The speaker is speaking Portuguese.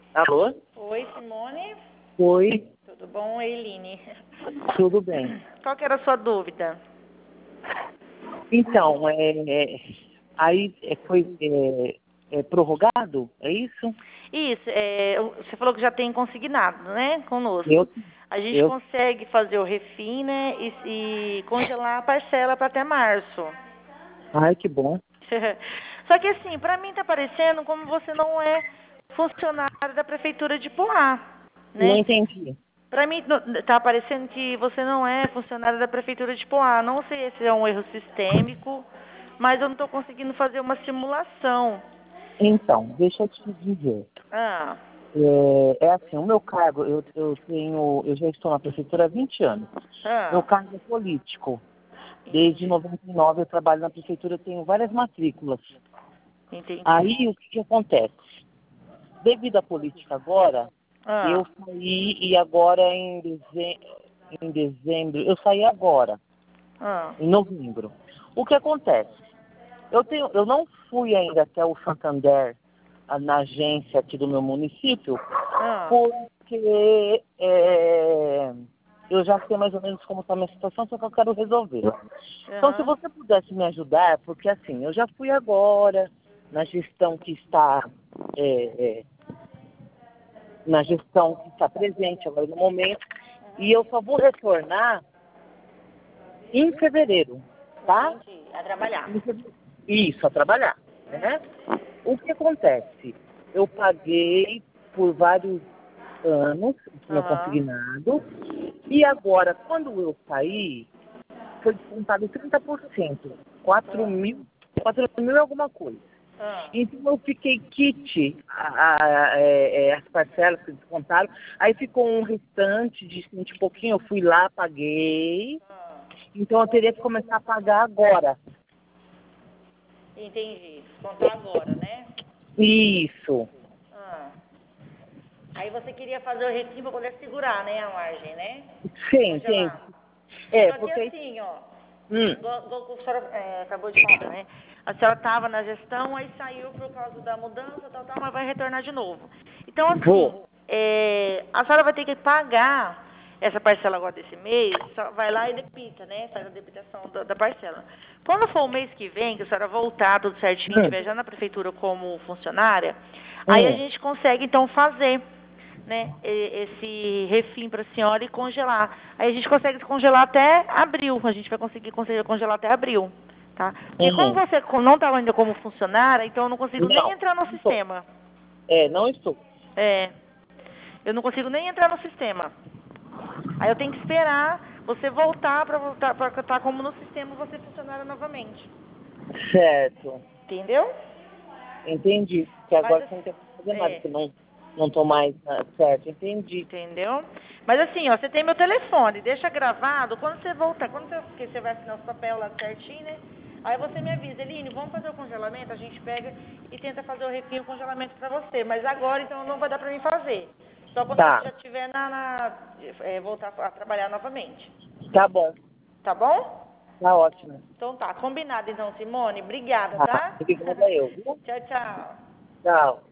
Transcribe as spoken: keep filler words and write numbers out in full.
Alô? Oi, Simone. Oi, Tudo bom, Eiline? tudo bem. Qual que era a sua dúvida? Então, é, é, aí é, foi é, é prorrogado, é isso? Isso, é, você falou que já tem consignado, né, Eu, conosco. A gente eu, consegue fazer o refim, né, e, e congelar a parcela para até março. ai, que bom. Só que assim, para mim tá parecendo como você não é funcionário da prefeitura de Poá, Não né? entendi. Para mim no- tá parecendo que você não é funcionário da prefeitura de Poá. Não sei se é um erro sistêmico, mas eu não estou conseguindo fazer uma simulação. Então, deixa eu te dizer. Ah, É, é assim, o meu cargo, eu, eu tenho, eu já estou na prefeitura há vinte anos. Meu ah, cargo é político. Desde entendi, noventa e nove eu trabalho na prefeitura, eu tenho várias matrículas. entendi. Aí o que, que acontece? Devido à política agora, eu Ah, saí e agora em dezembro, em dezembro, eu saí agora, ah, em novembro. O que acontece? Eu, tenho, eu não fui ainda até o Santander, a- na agência aqui do meu município, ah, porque é, eu já sei mais ou menos como está a minha situação, só que eu quero resolver. Então, se aham, você pudesse me ajudar, porque assim, eu já fui agora na gestão que está é, é, na gestão que está presente agora no momento, e eu só vou retornar em fevereiro, tá? entendi. A trabalhar. Em fevereiro. Isso, a trabalhar, né? O que acontece? Eu paguei por vários anos, tinha Aham, consignado, e agora, quando eu saí, foi descontado trinta por cento, quatro ah, mil, quatro mil e alguma coisa. ah, Então eu fiquei kit a, a, é, é, as parcelas que descontaram. Aí ficou um restante de cento e pouquinho, eu fui lá, paguei. ah. Então eu teria que começar a pagar agora. Entendi. Contar agora, né? Isso. Ah. Aí você queria fazer o refim para poder segurar, né, a margem, né? Sim, entende? Congelar. É, Só que porque. assim, ó, Hum, igual, igual que a senhora é, acabou de falar, né? A senhora estava na gestão, aí saiu por causa da mudança, tal, tal, mas vai retornar de novo. Então, assim, vou. é, a senhora vai ter que pagar essa parcela agora desse mês, só vai lá e debita, né? Faz a debitação da, da parcela. Quando for o mês que vem, que a senhora voltar tudo certinho, Hum, estiver já na prefeitura como funcionária, aí a hum, gente consegue, então, fazer, né, e- esse refim para a senhora e congelar. Aí a gente consegue congelar até abril. A gente vai conseguir conseguir congelar até abril, tá? Porque como hum. você co- não está ainda como funcionária, então eu não consigo nem Não, entrar no não estou. sistema. É, não estou. É, eu não consigo nem entrar no sistema. Aí eu tenho que esperar você voltar para voltar para estar como no sistema você funcionária novamente. Certo. Entendeu? Entendi. Que Mas agora você não tem assim, que fazer nada, é, que não não estou mais ah, certo. Entendi. entendeu? Mas assim, ó, você tem meu telefone, deixa gravado, quando você voltar, quando você, porque você vai assinar os papel lá certinho, né? Aí você me avisa, Eline, vamos fazer o congelamento, a gente pega e tenta fazer o refil, o congelamento pra você. Mas agora, então, não vai dar pra mim fazer. Só quando você Tá, já estiver na, na é, voltar a trabalhar novamente. tá bom. Tá bom? Tá ótimo. Então tá, combinado então, Simone. Obrigada, Tá. tá? Obrigada eu, viu? Tchau, tchau. Tchau.